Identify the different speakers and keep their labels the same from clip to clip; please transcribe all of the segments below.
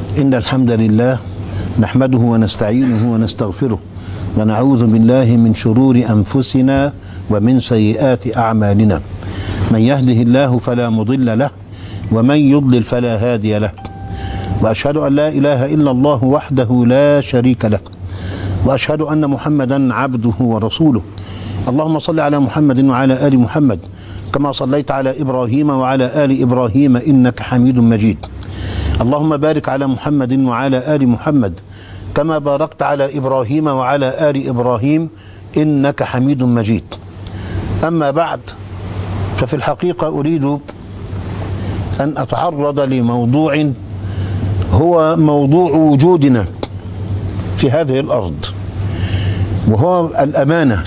Speaker 1: إن الحمد لله نحمده ونستعينه ونستغفره ونعوذ بالله من شرور أنفسنا ومن سيئات أعمالنا. من يهده الله فلا مضل له ومن يضلل فلا هادي له، وأشهد أن لا إله إلا الله وحده لا شريك له، وأشهد أن محمدا عبده ورسوله. اللهم صل على محمد وعلى آل محمد كما صليت على إبراهيم وعلى آل إبراهيم إنك حميد مجيد. اللهم بارك على محمد وعلى آل محمد كما باركت على إبراهيم وعلى آل إبراهيم إنك حميد مجيد. أما بعد، ففي الحقيقة أريد أن أتعرض لموضوع هو موضوع وجودنا في هذه الأرض، وهو الأمانة.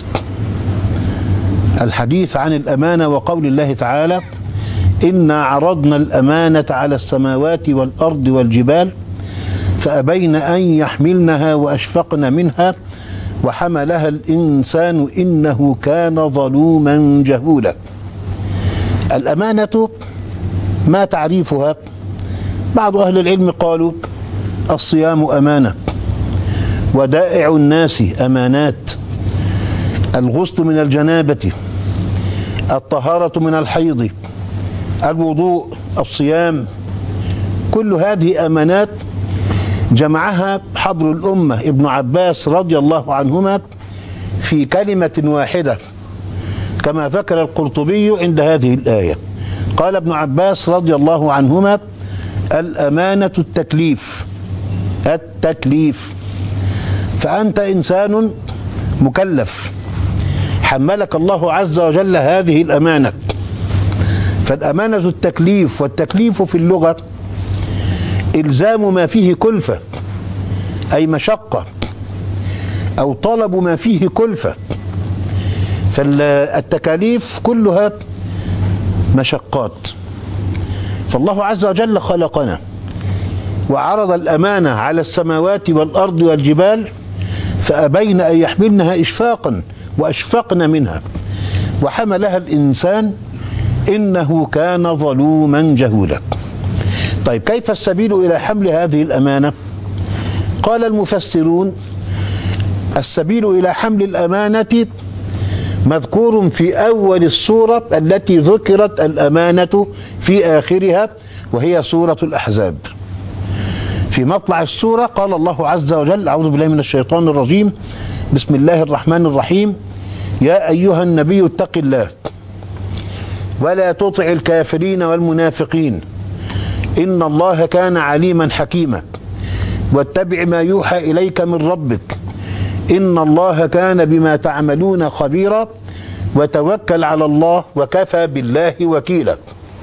Speaker 1: الحديث عن الأمانة وقول الله تعالى: إنا عرضنا الأمانة على السماوات والأرض والجبال فأبين أن يحملنها وأشفقن منها وحملها الإنسان إنه كان ظلوما جهولا. الأمانة ما تعريفها؟ بعض أهل العلم قالوا: الصيام أمانة، ودائع الناس أمانات، الغسل من الجنابة، الطهارة من الحيض، الوضوء، الصيام، كل هذه أمانات جمعها حبر الأمة ابن عباس رضي الله عنهما في كلمة واحدة، كما ذكر القرطبي عند هذه الآية. قال ابن عباس رضي الله عنهما: الأمانة التكليف. فأنت إنسان مكلف، حملك الله عز وجل هذه الأمانة. فالأمانة التكليف، والتكليف في اللغة إلزام ما فيه كلفة، أي مشقة، أو طلب ما فيه كلفة. فالتكاليف كلها مشقات. فالله عز وجل خلقنا وعرض الأمانة على السماوات والأرض والجبال فأبين أن يحملنها إشفاقا وأشفقن منها وحملها الإنسان إنه كان ظلوما جهولا. طيب، كيف السبيل إلى حمل هذه الأمانة؟ قال المفسرون: السبيل إلى حمل الأمانة مذكور في أول السورة التي ذكرت الأمانة في آخرها، وهي سورة الأحزاب. في مطلع السورة قال الله عز وجل: أعوذ بالله من الشيطان الرجيم، بسم الله الرحمن الرحيم: يا أيها النبي اتق الله ولا تطع الكافرين والمنافقين إن الله كان عليما حكيما واتبع ما يوحى إليك من ربك إن الله كان بما تعملون خبيرا وتوكل على الله وكفى بالله وكيلا.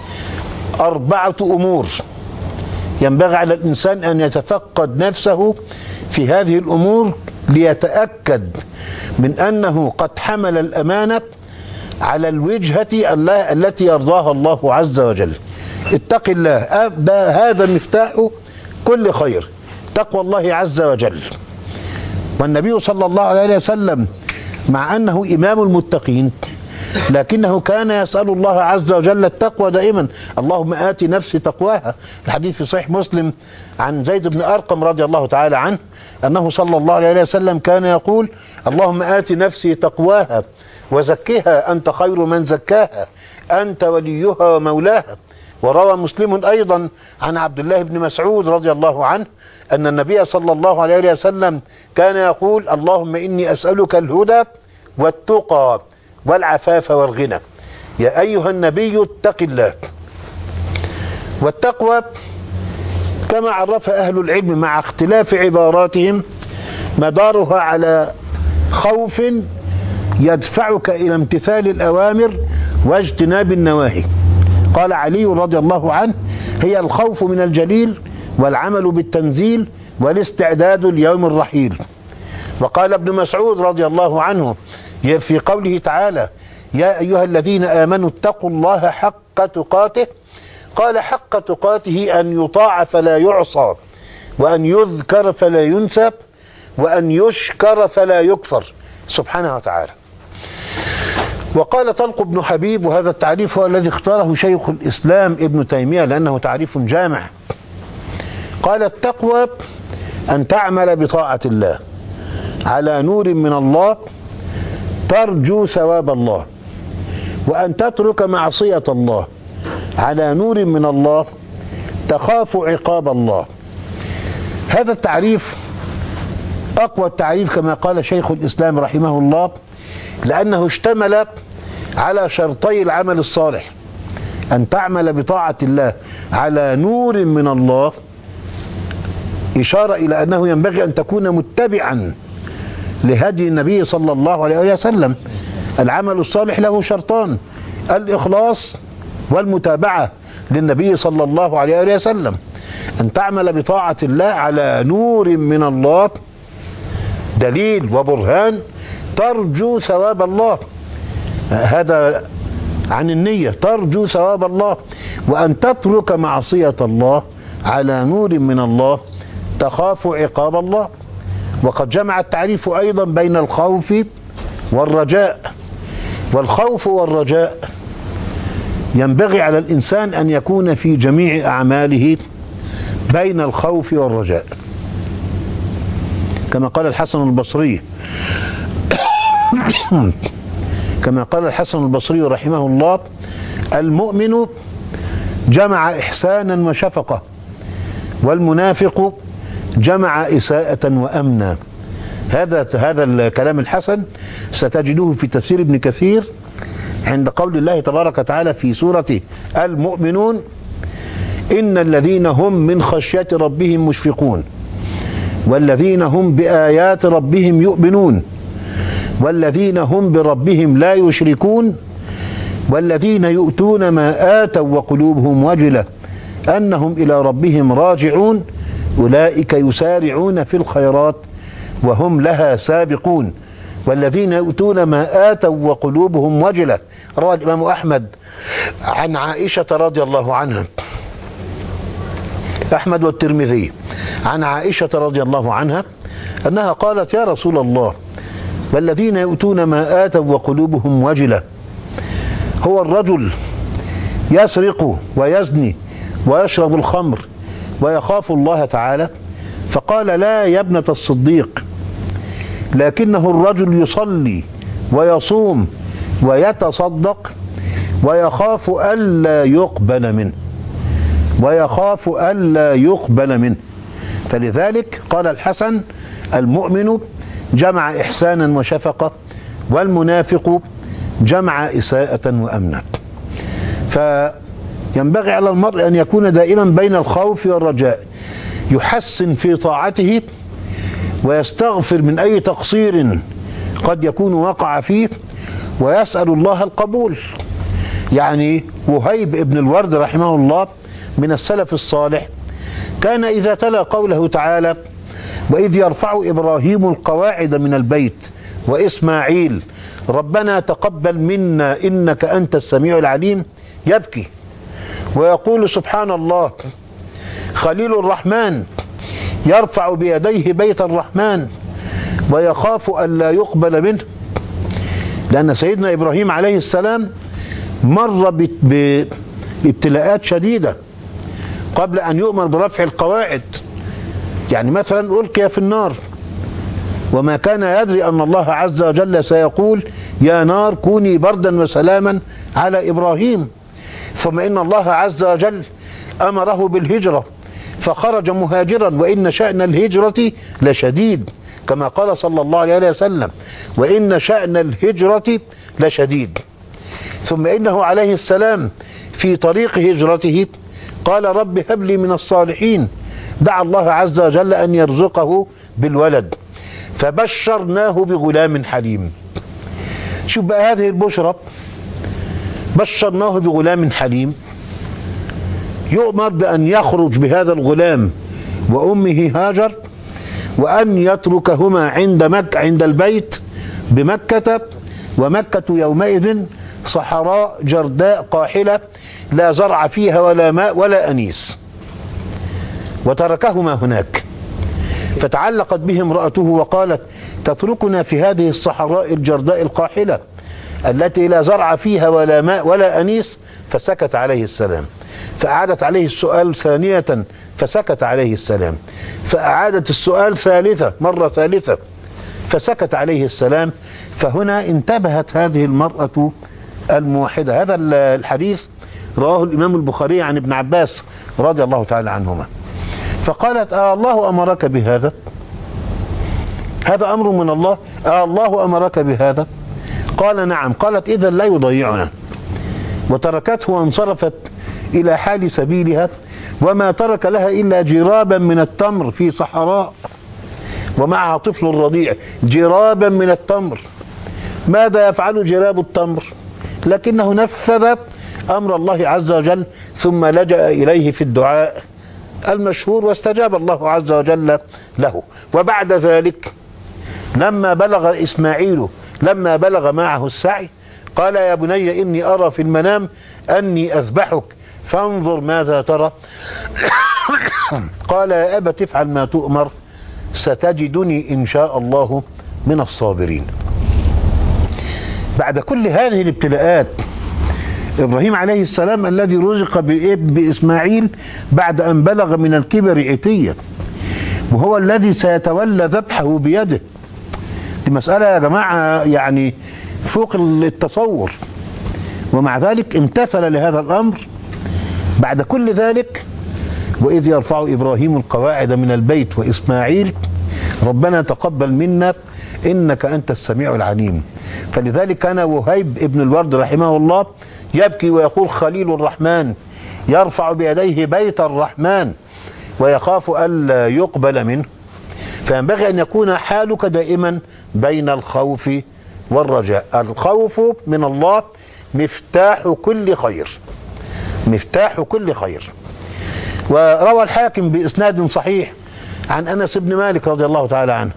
Speaker 1: 4 أمور ينبغي على الإنسان أن يتفقد نفسه في هذه الأمور ليتأكد من أنه قد حمل الأمانة على الوجهة التي يرضاها الله عز وجل. اتق الله، هذا مفتاح كل خير، تقوى الله عز وجل. والنبي صلى الله عليه وسلم مع أنه إمام المتقين لكنه كان يسأل الله عز وجل التقوى دائما: اللهم آت نفسي تقواها. الحديث في صحيح مسلم عن زيد بن أرقم رضي الله تعالى عنه أنه صلى الله عليه وسلم كان يقول: اللهم آت نفسي تقواها وزكها أنت خير من زكاها أنت وليها ومولاها. وروى مسلم أيضا عن عبد الله بن مسعود رضي الله عنه أن النبي صلى الله عليه وسلم كان يقول: اللهم إني أسألك الهدى والتقى والعفاف والغنى. يا أيها النبي اتق الله. والتقوى كما عرف أهل العلم مع اختلاف عباراتهم مدارها على خوف يدفعك إلى امتثال الأوامر واجتناب النواهي. قال علي رضي الله عنه: هي الخوف من الجليل والعمل بالتنزيل والاستعداد ليوم الرحيل. وقال ابن مسعود رضي الله عنه في قوله تعالى: يا أيها الذين آمنوا اتقوا الله حق تقاته، قال: حق تقاته أن يطاع فلا يعصى، وأن يذكر فلا ينسى، وأن يشكر فلا يكفر، سبحانه وتعالى. وقال طلق بن حبيب، وهذا التعريف هو الذي اختاره شيخ الإسلام ابن تيمية لأنه تعريف جامع: قال التقوى أن تعمل بطاعة الله على نور من الله ترجو ثواب الله، وأن تترك معصية الله على نور من الله تخاف عقاب الله. هذا التعريف أقوى التعريف كما قال شيخ الإسلام رحمه الله، لأنه اشتمل على شرطي العمل الصالح: أن تعمل بطاعة الله على نور من الله، إشارة إلى أنه ينبغي أن تكون متبعا لهدي النبي صلى الله عليه وسلم. العمل الصالح له شرطان: الإخلاص والمتابعة للنبي صلى الله عليه وسلم. أن تعمل بطاعة الله على نور من الله، دليل وبرهان، ترجو ثواب الله، هذا عن النية، ترجو ثواب الله. وأن تترك معصية الله على نور من الله تخاف عقاب الله. وقد جمع التعريف أيضا بين الخوف والرجاء، والخوف والرجاء ينبغي على الإنسان أن يكون في جميع أعماله بين الخوف والرجاء، كما قال الحسن البصري كما قال الحسن البصري رحمه الله: المؤمن جمع إحسانا وشفقة، والمنافق جمع إساءة وأمنا. هذا الكلام الحسن ستجده في تفسير ابن كثير عند قول الله تبارك وتعالى في سورة المؤمنون: إن الذين هم من خشية ربهم مشفقون، والذين هم بآيات ربهم يؤمنون، والذين هم بربهم لا يشركون، والذين يؤتون ما آتوا وقلوبهم وجلة أنهم إلى ربهم راجعون، أولئك يسارعون في الخيرات وهم لها سابقون. والذين يؤتون ما آتوا وقلوبهم وجلة، روى الإمام أحمد عن عائشة رضي الله عنها، أحمد والترمذي، عن عائشة رضي الله عنها أنها قالت: يا رسول الله، والذين يؤتون ما آتوا وقلوبهم وجلة هو الرجل يسرق ويزني ويشرب الخمر ويخاف الله تعالى؟ فقال: لا يا ابنة الصديق، لكنه الرجل يصلي ويصوم ويتصدق ويخاف ألا يقبل منه، ويخاف ألا يقبل منه. فلذلك قال الحسن: المؤمن جمع إحسانا وشفقة، والمنافق جمع إساءة وأمنا. فينبغي على المرء أن يكون دائما بين الخوف والرجاء، يحسن في طاعته ويستغفر من أي تقصير قد يكون وقع فيه، ويسأل الله القبول. يعني وهيب ابن الورد رحمه الله من السلف الصالح كان إذا تلا قوله تعالى: وإذ يرفع إبراهيم القواعد من البيت وإسماعيل ربنا تقبل منا إنك أنت السميع العليم، يبكي ويقول: سبحان الله، خليل الرحمن يرفع بيديه بيت الرحمن ويخاف ألا يقبل منه. لأن سيدنا إبراهيم عليه السلام مر بابتلاءات شديدة قبل أن يؤمر برفع القواعد. يعني مثلا ألقي في النار وما كان يدري أن الله عز وجل سيقول: يا نار كوني بردا وسلاما على إبراهيم. ثم إن الله عز وجل أمره بالهجرة فخرج مهاجرا، وإن شأن الهجرة لشديد، كما قال صلى الله عليه وسلم: وإن شأن الهجرة لشديد. ثم إنه عليه السلام في طريق هجرته قال: رب هب لي من الصالحين، دعا الله عز وجل أن يرزقه بالولد، فبشرناه بغلام حليم. شوف بقى هذه البشرى، بشرناه بغلام حليم، يؤمر بأن يخرج بهذا الغلام وأمه هاجر، وأن يتركهما عند البيت بمكة، ومكة يومئذ صحراء جرداء قاحلة لا زرع فيها ولا ماء ولا أنيس، وتركهما هناك. فتعلقت به امرأته وقالت: تتركنا في هذه الصحراء الجرداء القاحلة التي لا زرع فيها ولا ماء ولا أنيس؟ فسكت عليه السلام، فأعادت عليه السؤال ثانية فسكت عليه السلام، فأعادت السؤال مرة ثالثة فسكت عليه السلام. فهنا انتبهت هذه المرأة الموحدة. هذا الحديث رواه الإمام البخاري عن ابن عباس رضي الله تعالى عنهما. فقالت: الله أمرك بهذا؟ هذا أمر من الله؟ الله أمرك بهذا؟ قال: نعم. قالت: إذا لا يضيعنا. وتركته وانصرفت إلى حال سبيلها، وما ترك لها إلا جرابا من التمر في صحراء ومعها طفل رضيع. جرابا من التمر، ماذا يفعل جراب التمر؟ لكنه نفذ أمر الله عز وجل، ثم لجأ إليه في الدعاء المشهور، واستجاب الله عز وجل له. وبعد ذلك لما بلغ إسماعيل معه السعي، قال: يا بني إني أرى في المنام أني أذبحك فانظر ماذا ترى. قال: يا أبت افعل ما تؤمر ستجدني إن شاء الله من الصابرين. بعد كل هذه الابتلاءات، إبراهيم عليه السلام الذي رزق بإسماعيل بعد أن بلغ من الكبر عتيا، وهو الذي سيتولى ذبحه بيده. دي مسألة يا جماعة يعني فوق التصور، ومع ذلك امتثل لهذا الأمر. بعد كل ذلك: وإذ يرفع إبراهيم القواعد من البيت وإسماعيل ربنا تقبل منا إنك أنت السميع العليم. فلذلك كان وهيب ابن الورد رحمه الله يبكي ويقول: خليل الرحمن يرفع بيديه بيت الرحمن ويخاف ألا يقبل منه. فينبغي أن يكون حالك دائما بين الخوف والرجاء. الخوف من الله مفتاح كل خير، مفتاح كل خير. وروى الحاكم بإسناد صحيح عن أنس بن مالك رضي الله تعالى عنه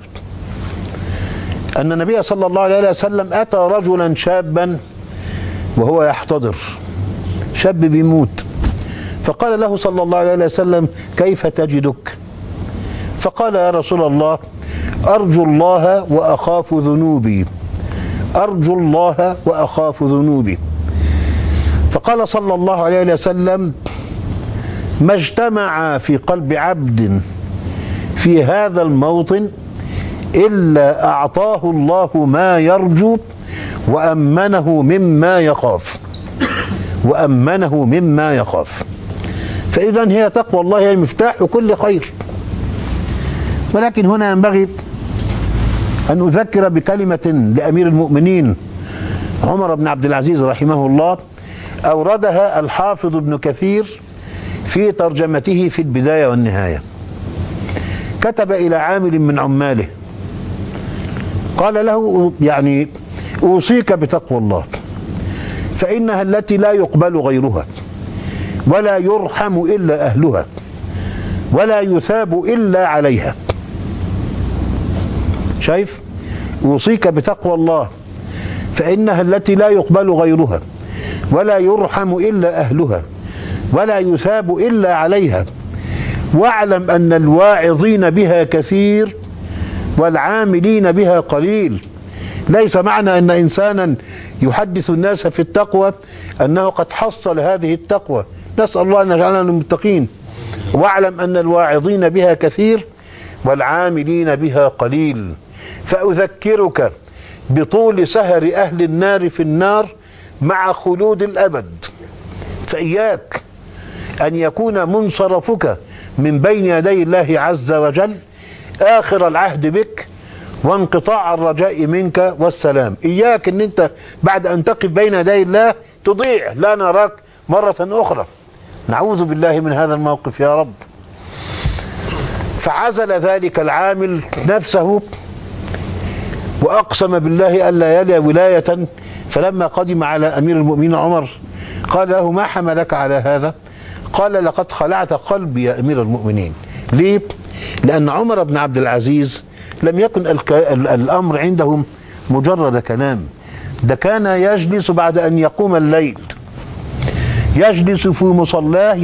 Speaker 1: أن النبي صلى الله عليه وسلم أتى رجلا شابا وهو يحتضر، شاب بيموت، فقال له صلى الله عليه وسلم: كيف تجدك؟ فقال: يا رسول الله أرجو الله وأخاف ذنوبي، أرجو الله وأخاف ذنوبي. فقال صلى الله عليه وسلم: ما اجتمع في قلب عبد في هذا الموطن إلا أعطاه الله ما يرجو وأمنه مما يخاف، وأمنه مما يخاف. فإذا هي تقوى الله هي مفتاح كل خير. ولكن هنا ينبغي أن أذكر بكلمة لأمير المؤمنين عمر بن عبد العزيز رحمه الله، أوردها الحافظ ابن كثير في ترجمته في البداية والنهاية. كتب إلى عامل من عماله قال له: يعني أوصيك بتقوى الله، فإنها التي لا يقبل غيرها، ولا يرحم إلا أهلها، ولا يثاب إلا عليها. شايف؟ أوصيك بتقوى الله، فإنها التي لا يقبل غيرها، ولا يرحم إلا أهلها، ولا يثاب إلا عليها. واعلم أن الواعظين بها كثير والعاملين بها قليل. ليس معنى أن إنسانا يحدث الناس في التقوى أنه قد حصل هذه التقوى. نسأل الله أن يجعلنا من المتقين. واعلم أن الواعظين بها كثير والعاملين بها قليل. فأذكرك بطول سهر أهل النار في النار مع خلود الأبد. فإياك أن يكون منصرفك من بين يدي الله عز وجل آخر العهد بك وانقطاع الرجاء منك والسلام. إياك أن أنت بعد أن تقف بين يدي الله تضيع، لا نراك مرة أخرى. نعوذ بالله من هذا الموقف يا رب. فعزل ذلك العامل نفسه وأقسم بالله ألا يلي ولاية. فلما قدم على أمير المؤمنين عمر قال له: ما حملك على هذا؟ قال: لقد خلعت قلبي يا أمير المؤمنين. ليه؟ لأن عمر بن عبد العزيز لم يكن الأمر عندهم مجرد كلام، ده كان يجلس بعد أن يقوم الليل، يجلس في مصلاه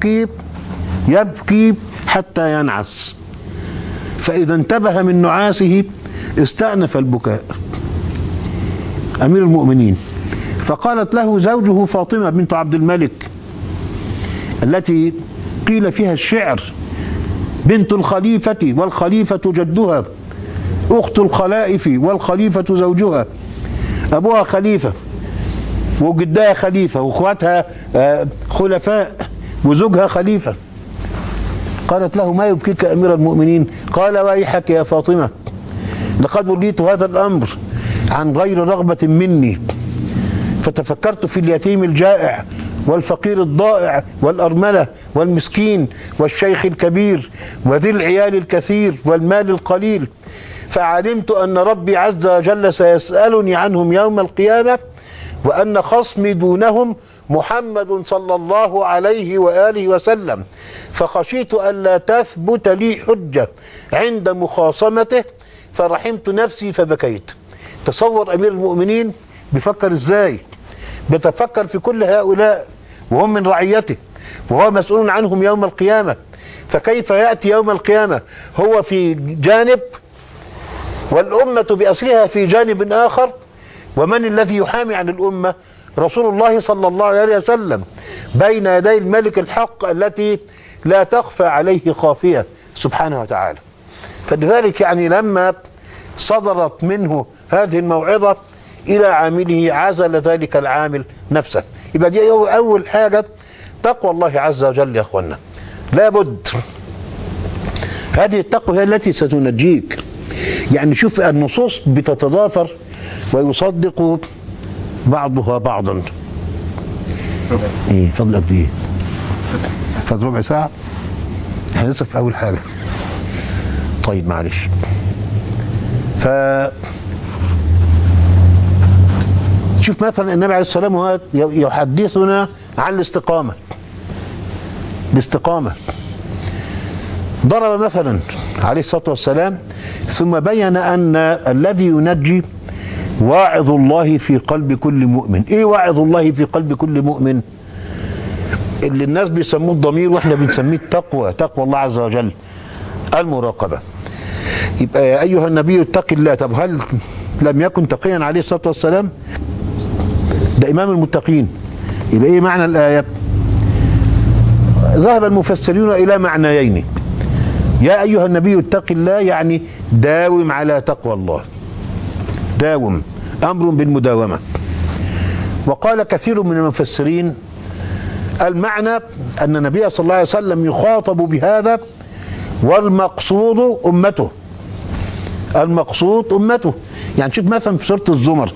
Speaker 1: يبكي حتى ينعس، فإذا انتبه من نعاسه استأنف البكاء. أمير المؤمنين فقالت له زوجه فاطمة بنت عبد الملك التي قيل فيها الشعر: بنت الخليفة والخليفة جدها، أخت الخلائف والخليفة زوجها. أبوها خليفة وجدها خليفة وأخواتها خلفاء وزوجها خليفة. قالت له: ما يبكيك أمير المؤمنين؟ قال: ويحك يا فاطمة، لقد وليت هذا الأمر عن غير رغبة مني، فتفكرت في اليتيم الجائع والفقير الضائع والأرملة والمسكين والشيخ الكبير وذي العيال الكثير والمال القليل، فعلمت أن ربي عز وجل سيسألني عنهم يوم القيامة، وأن خصمي دونهم محمد صلى الله عليه وآله وسلم، فخشيت ألا تثبت لي حجة عند مخاصمته، فرحمت نفسي فبكيت. تصور أمير المؤمنين بيفكر إزاي؟ بيتفكر في كل هؤلاء وهم من رعيته وهو مسؤول عنهم يوم القيامة، فكيف يأتي يوم القيامة هو في جانب والأمة بأصلها في جانب آخر؟ ومن الذي يحامي عن الأمة؟ رسول الله صلى الله عليه وسلم بين يدي الملك الحق التي لا تخفى عليه خافية سبحانه وتعالى. فلذلك يعني لما صدرت منه هذه الموعظة إلى عامله عزل ذلك العامل نفسه. يبقى دي أول حاجة تقوى الله عز وجل يا أخوانا، لابد. هذه التقوى هي التي ستنجيك. يعني شوف النصوص بتتضافر ويصدق بعضها بعضا. ايه فضل قد ايه؟ فضل ربع ساعة؟ احنا لسه في اول حاجة. طيب معلش. شوف مثلا النبي عليه الصلاة والسلام يحدثنا عن الاستقامة. الاستقامة ضرب مثلا عليه الصلاة والسلام ثم بين أن الذي ينجي واعظ الله في قلب كل مؤمن. ايه واعظ الله في قلب كل مؤمن؟ اللي الناس بيسموه الضمير واحنا بنسميه التقوى، تقوى الله عز وجل، المراقبة. يبقى يا أيها النبي اتق الله. طب هل لم يكن تقيا عليه الصلاة والسلام؟ ده إمام المتقين. يبقى ايه معنى الآية؟ ذهب المفسرون إلى معنيين. يا أيها النبي اتق الله يعني داوم على تقوى الله، داوم، أمر بالمداومة. وقال كثير من المفسرين المعنى أن النبي صلى الله عليه وسلم يخاطب بهذا والمقصود أمته. المقصود أمته. يعني شوف مثلا في سورة الزمر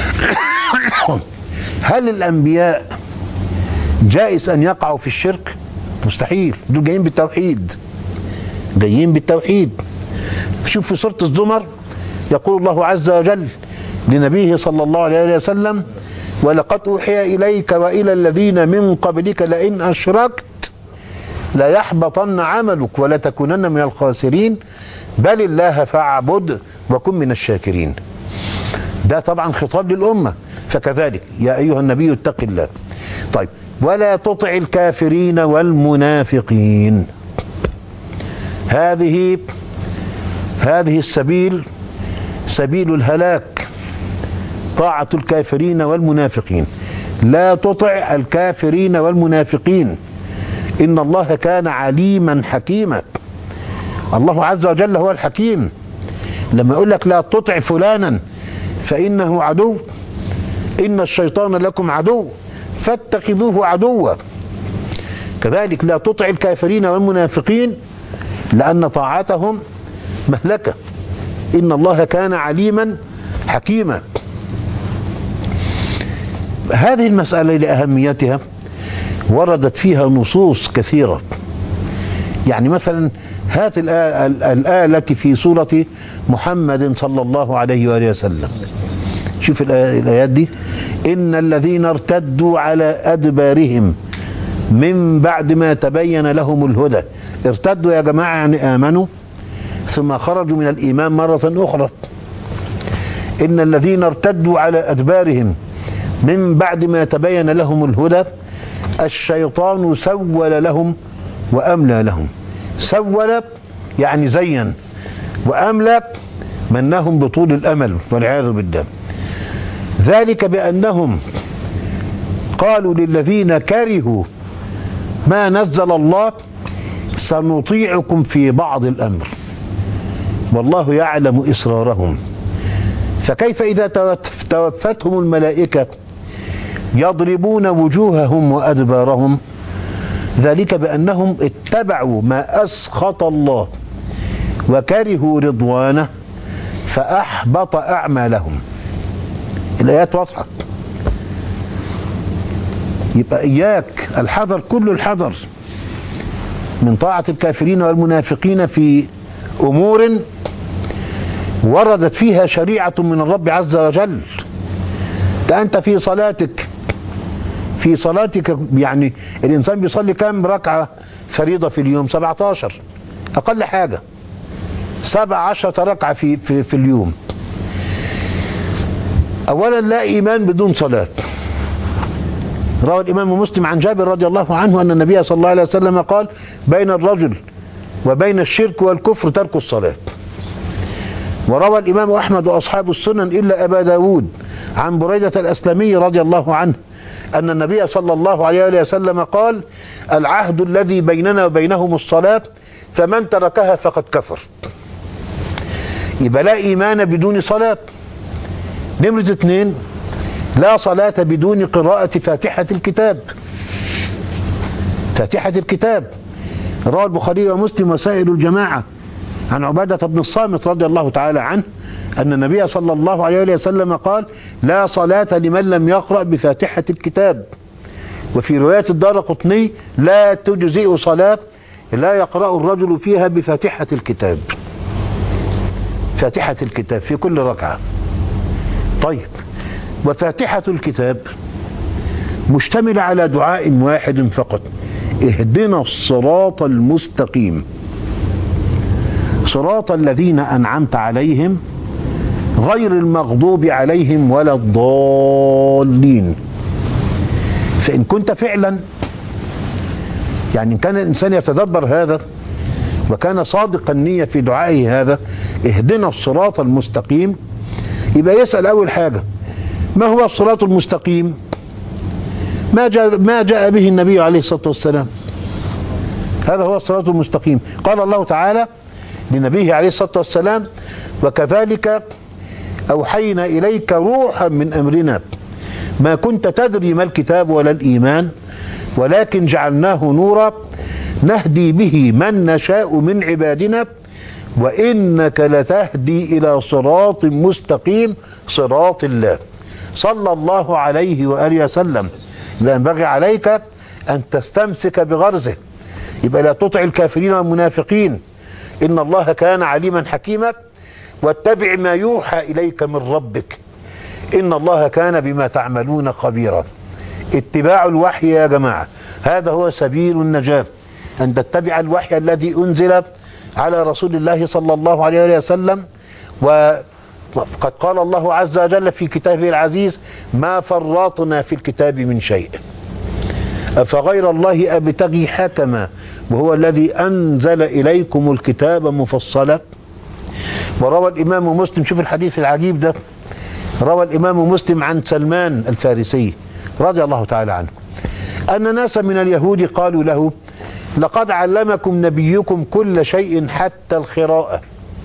Speaker 1: هل الأنبياء جائز أن يقعوا في الشرك؟ مستحيل، دول جايين بالتوحيد، جايين بالتوحيد. شوف في سورة الزمر يقول الله عز وجل لنبيه صلى الله عليه وسلم: ولقد أوحي إليك وإلى الذين من قبلك لئن أشركت ليحبطن عملك ولتكونن من الخاسرين بل الله فاعبد وكن من الشاكرين. ده طبعا خطاب للأمة. فكذلك يا أيها النبي اتق الله. طيب ولا تطع الكافرين والمنافقين. هذه السبيل سبيل الهلاك، طاعة الكافرين والمنافقين. لا تطع الكافرين والمنافقين، إن الله كان عليما حكيما. الله عز وجل هو الحكيم. لما يقول لك لا تطع فلانا فإنه عدو، إن الشيطان لكم عدو فاتخذوه عدوا. كذلك لا تطع الكافرين والمنافقين لأن طاعتهم مهلكة، إن الله كان عليما حكيما. هذه المسألة لأهميتها وردت فيها نصوص كثيرة. يعني مثلا هذه الآية التي في سورة محمد صلى الله عليه وآله وسلم، شوف الآيات دي: إن الذين ارتدوا على أدبارهم من بعد ما تبين لهم الهدى. ارتدوا يا جماعة يعني آمنوا ثم خرجوا من الإيمان مرة أخرى. إن الذين ارتدوا على أدبارهم من بعد ما تبين لهم الهدى الشيطان سول لهم وأملى لهم. سول يعني زين، وأملى منهم بطول الأمل والعياذ بالله. ذلك بأنهم قالوا للذين كرهوا ما نزل الله سنطيعكم في بعض الأمر والله يعلم إسرارهم. فكيف إذا توفتهم الملائكة يضربون وجوههم وأدبارهم؟ ذلك بأنهم اتبعوا ما أسخط الله وكرهوا رضوانه فأحبط أعمالهم. الآيات واضحة. يبقى إياك الحذر، كل الحذر من طاعة الكافرين والمنافقين في أمور وردت فيها شريعة من الرب عز وجل. أنت في صلاتك يعني الإنسان بيصلي كام ركعة فريضة في اليوم؟ 17 أقل حاجة، 17 ركعة في اليوم. أولا لا إيمان بدون صلاة. روى الإمام مسلم عن جابر رضي الله عنه أن النبي صلى الله عليه وسلم قال: بين الرجل وبين الشرك والكفر ترك الصلاة. وروى الإمام أحمد وأصحاب السنن إلا أبا داود عن بريدة الأسلمي رضي الله عنه أن النبي صلى الله عليه وسلم قال: العهد الذي بيننا وبينهم الصلاة فمن تركها فقد كفر. يبقى لا إيمان بدون صلاة. نمرة 2: لا صلاة بدون قراءة فاتحة الكتاب. فاتحة الكتاب روى البخاري ومسلم وسائر الجماعة عن عبادة بن الصامت رضي الله تعالى عنه أن النبي صلى الله عليه وسلم قال: لا صلاة لمن لم يقرأ بفاتحة الكتاب. وفي رواية الدارقطني: لا تجزئ صلاة لا يقرأ الرجل فيها بفاتحة الكتاب. فاتحة الكتاب في كل ركعة. طيب، وفاتحة الكتاب مشتملة على دعاء واحد فقط: اهدنا الصراط المستقيم صراط الذين أنعمت عليهم غير المغضوب عليهم ولا الضالين. فإن كنت فعلا يعني كان الإنسان يتدبر هذا وكان صادق النية في دعائه هذا اهدنا الصراط المستقيم، يبقى يسأل أول حاجة: ما هو الصراط المستقيم؟ ما جاء به النبي عليه الصلاة والسلام. هذا هو الصراط المستقيم. قال الله تعالى لنبيه عليه الصلاة والسلام: وكذلك أوحينا إليك روحا من أمرنا ما كنت تدري ما الكتاب ولا الإيمان ولكن جعلناه نورا نهدي به من نشاء من عبادنا وإنك لتهدي إلى صراط مستقيم صراط الله صلى الله عليه وآله وسلم. ينبغي عليك أن تستمسك بغرزه. يبقى لا تطع الكافرين والمنافقين، إن الله كان عليما حكيما، واتبع ما يوحى إليك من ربك إن الله كان بما تعملون خبيرا. اتباع الوحي يا جماعة هذا هو سبيل النجاة، أن تتبع الوحي الذي أنزل على رسول الله صلى الله عليه وسلم. وقد قال الله عز وجل في كتابه العزيز: ما فرطنا في الكتاب من شيء أفغير الله أبتغي حكما وهو الذي أنزل إليكم الكتاب مفصلا. وروى الإمام مسلم، شوف الحديث العجيب ده، روى الإمام مسلم عن سلمان الفارسي رضي الله تعالى عنه أن ناسا من اليهود قالوا له: لقد علمكم نبيكم كل شيء حتى الخراءة،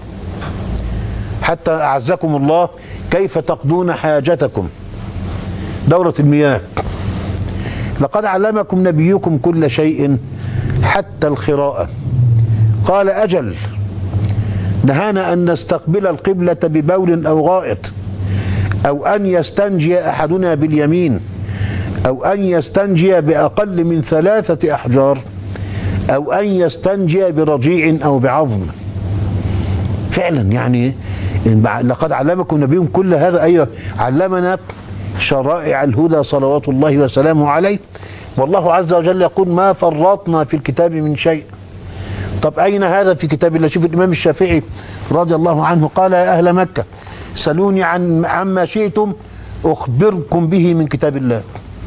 Speaker 1: حتى أعزكم الله كيف تقضون حاجتكم، دورة المياه. لقد علمكم نبيكم كل شيء حتى الخراءة. قال: أجل، نهانا أن نستقبل القبلة ببول أو غائط، أو أن يستنجي أحدنا باليمين، أو أن يستنجي بأقل من 3 أحجار، أو أن يستنجي برجيع أو بعظم. فعلا يعني لقد علمكم نبيكم كل هذا. أيوة، علمنا شرائع الهدى صلوات الله وسلامه عليه. والله عز وجل يقول: ما فرطنا في الكتاب من شيء. طب أين هذا في كتاب الله؟ شوف الإمام الشافعي رضي الله عنه قال: يا أهل مكة سلوني عما شئتم أخبركم به من كتاب الله.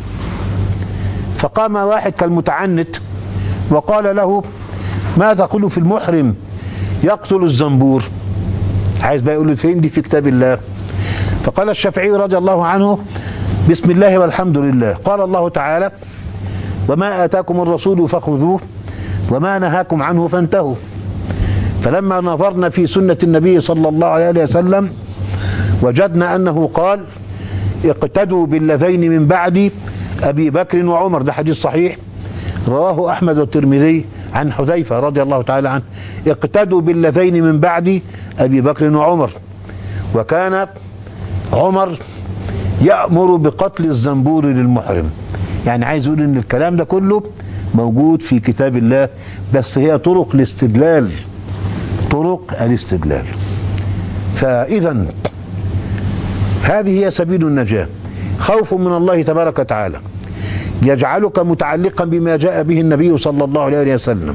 Speaker 1: فقام واحد كالمتعنت وقال له: ما تقول في المحرم يقتل الزنبور؟ عايز بقى يقول له فين دي في كتاب الله؟ فقال الشافعي رضي الله عنه: بسم الله والحمد لله. قال الله تعالى: وما آتاكم الرسول فخذوه وما نهاكم عنه فانتهوا. فلما نظرنا في سنة النبي صلى الله عليه وسلم وجدنا أنه قال: اقتدوا باللذين من بعد أبي بكر وعمر. ده حديث صحيح رواه أحمد والترمذي عن حذيفة رضي الله تعالى عنه: اقتدوا باللذين من بعد أبي بكر وعمر. وكان عمر يأمر بقتل الزنبور للمحرم. يعني عايز يقول ان الكلام ده كله موجود في كتاب الله، بس هي طرق الاستدلال، طرق الاستدلال. فإذا هذه هي سبيل النجاة، خوف من الله تبارك وتعالى يجعلك متعلقا بما جاء به النبي صلى الله عليه وسلم،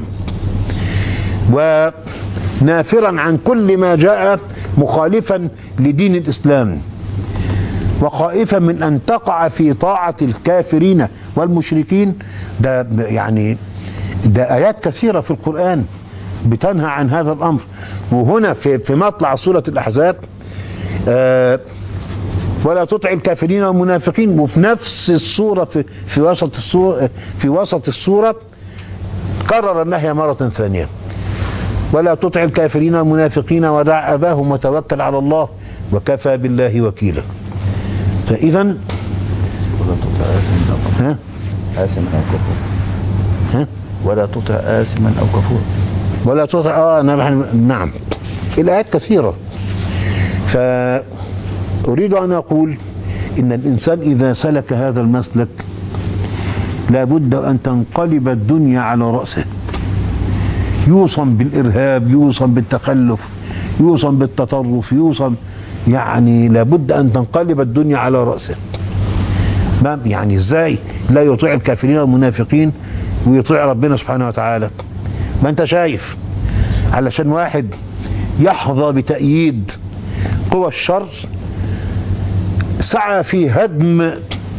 Speaker 1: ونافرا عن كل ما جاء مخالفا لدين الإسلام، وخائفا من أن تقع في طاعة الكافرين والمشركين. ده يعني ده آيات كثيرة في القرآن بتنهى عن هذا الأمر. وهنا في مطلع سورة الأحزاب ولا تطع الكافرين والمنافقين، وفي نفس السورة في وسط السورة كرر النهي مرة ثانية: ولا تطع الكافرين والمنافقين ودع أذاهم وتوكل على الله وكفى بالله وكيلا. فإذا
Speaker 2: ولا تطع آثما أو كفور. ولا تطع آثما أو كفور.
Speaker 1: ولا تطع نعم، الآيات كثيرة. فأريد أن أقول إن الإنسان إذا سلك هذا المسلك لابد أن تنقلب الدنيا على رأسه، يوصم بالإرهاب، يوصم بالتخلف، يوصم بالتطرف، يوصم، يعني لابد أن تنقلب الدنيا على رأسه. ما يعني إزاي لا يطيع الكافرين والمنافقين ويطيع ربنا سبحانه وتعالى؟ ما أنت شايف، علشان واحد يحظى بتأييد قوى الشر سعى في هدم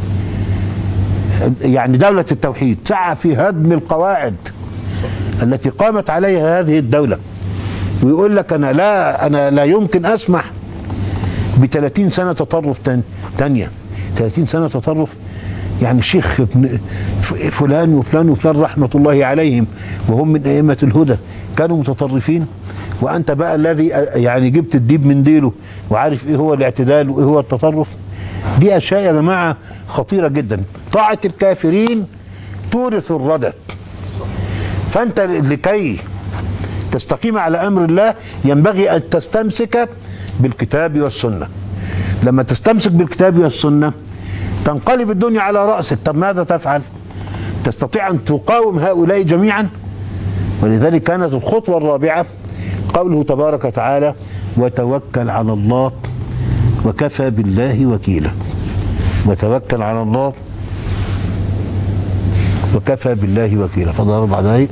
Speaker 1: يعني دولة التوحيد، سعى في هدم القواعد التي قامت عليها هذه الدولة، ويقول لك أنا لا يمكن أسمح ب30 سنة تطرف تانية. 30 سنة تطرف، يعني الشيخ فلان وفلان وفلان رحمة الله عليهم وهم من أئمة الهدى كانوا متطرفين، وأنت بقى الذي يعني جبت الديب من ديله وعارف إيه هو الاعتدال وإيه هو التطرف. دي أشياء يا جماعة خطيرة جدا. طاعة الكافرين تورث الردى. فأنت لكي تستقيم على أمر الله ينبغي أن تستمسك بالكتاب والسنة. لما تستمسك بالكتاب والسنة تنقلب الدنيا على رأسك. طب ماذا تفعل؟ تستطيع أن تقاوم هؤلاء جميعا. ولذلك كانت الخطوة الرابعة قوله تبارك وتعالى: وتوكل على الله وكفى بالله وكيلا. وتوكل على الله وكفى بالله وكيلا. فضل 4 دقايق.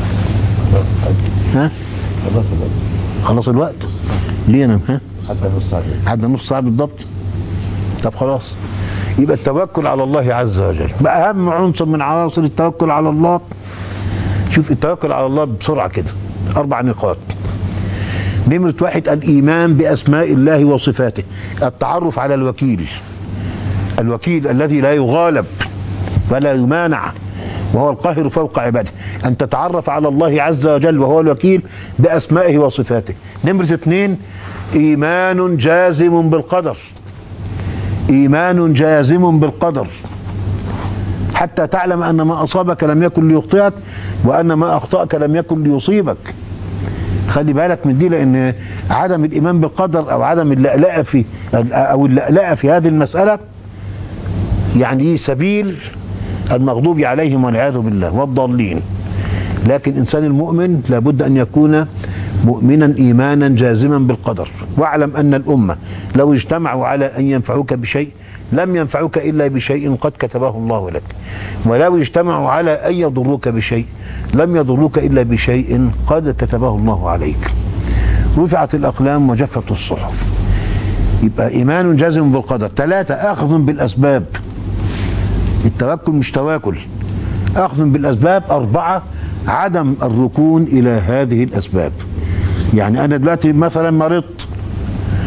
Speaker 1: ها؟ خلاص الوقت. ليه انا عدى نص ساعة بالضبط. طب خلاص، يبقى التوكل على الله عز وجل بقى اهم عنصر من عناصر التوكل على الله. شوف التوكل على الله بسرعة كده 4 نقاط. نمرة 1: الإيمان بأسماء الله وصفاته، التعرف على الوكيل، الوكيل الذي لا يغالب ولا يمانع وهو القاهر فوق عباده. أن تتعرف على الله عز وجل وهو الوكيل بأسمائه وصفاته. نمرة 2: إيمان جازم بالقدر، إيمان جازم بالقدر، حتى تعلم أن ما أصابك لم يكن ليخطئك وأن ما أخطأك لم يكن ليصيبك. خلي بالك من دي، لأن عدم الإيمان بالقدر أو عدم اللألأة في هذه المسألة يعني سبيل المغضوب عليهم والعياذ بالله والضالين. لكن الإنسان المؤمن لابد أن يكون مؤمنا إيمانا جازما بالقدر. واعلم أن الأمة لو اجتمعوا على أن ينفعوك بشيء لم ينفعوك إلا بشيء قد كتبه الله لك، ولو اجتمعوا على أن يضروك بشيء لم يضروك إلا بشيء قد كتبه الله عليك. رفعت الأقلام وجفت الصحف. يبقى إيمان جازم بالقدر. 3: أخذ بالأسباب. التوكل مش تواكل، أخذ بالأسباب. 4: عدم الركون إلى هذه الأسباب. يعني أنا دلوقتي مثلا مرضت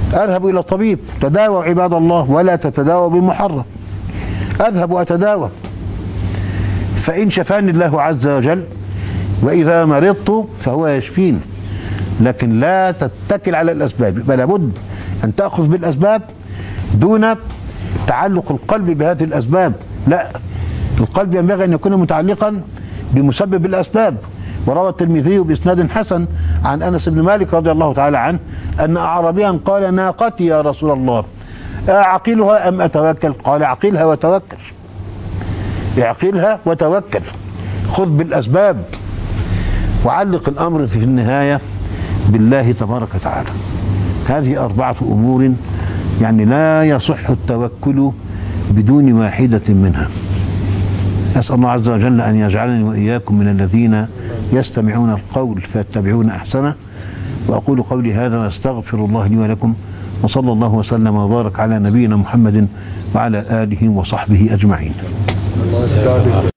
Speaker 1: أذهب إلى طبيب، تداووا عباد الله ولا تتداووا بمحرم. أذهب وأتداوى، فإن شفاني الله عز وجل، وإذا مرضت فهو يشفين. لكن لا تتكل على الأسباب، بل لابد أن تأخذ بالأسباب دون تعلق القلب بهذه الأسباب. لا، القلب ينبغي أن يكون متعلقا بمسبب الأسباب. وروى الترمذي بإسناد حسن عن أنس بن مالك رضي الله تعالى عنه أن أعرابيا قال: ناقتي يا رسول الله، أعقلها أم أتوكل؟ قال: اعقلها وتوكل، اعقلها وتوكل، خذ بالأسباب، وعلق الأمر في النهاية بالله تبارك وتعالى. هذه 4 أمور يعني لا يصح التوكل بدون واحدة منها. أسأل الله عز وجل أن يجعلني وإياكم من الذين يستمعون القول فيتبعون أحسنه. وأقول قولي هذا وأستغفر الله لي ولكم، وصلى الله وسلم وبارك على نبينا محمد وعلى آله وصحبه أجمعين.